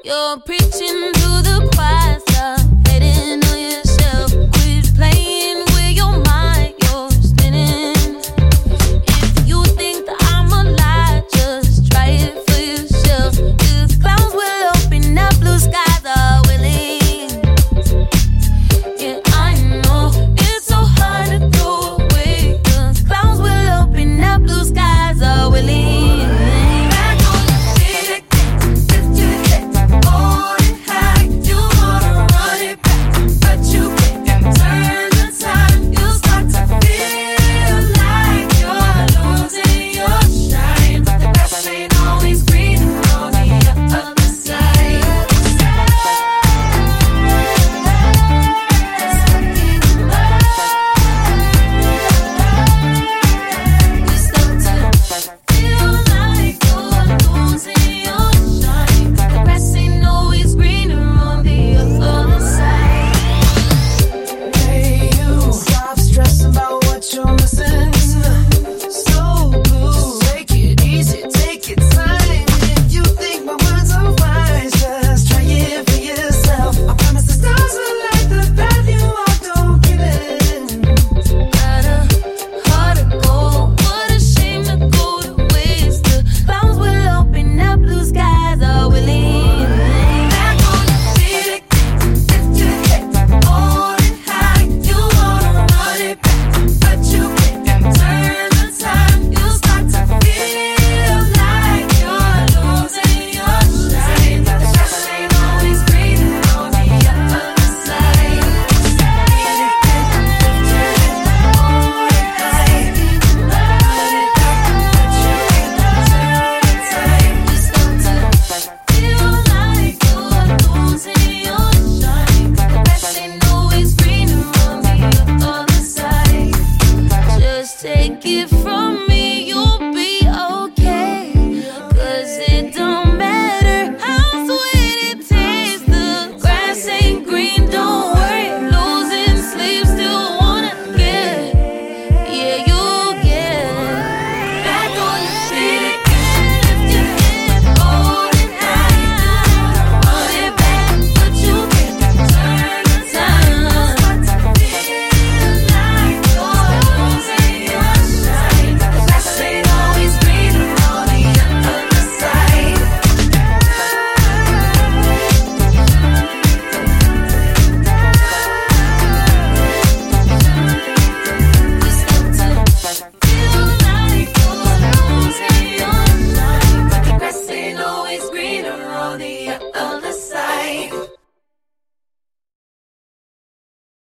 You're preaching to the choir, stop hating on yourself. Quit playing with your mind, you're spinning. If you think that I'm a lie, just try it for yourself. 'Cause clouds will open up, blue skies are willing. Yeah, I know it's so hard to throw away. 'Cause clouds will open up, blue skies are willing. Take it from me, you'll be okay. 'Cause it don't matter how sweet it tastes. The grass ain't green, don't worry. Losing sleep, still wanna get. Yeah, you'll get back on your feet again. Lift your head, hold it high. Run it back, but you can't turn the time. Feel like you're losing. Always greener on the other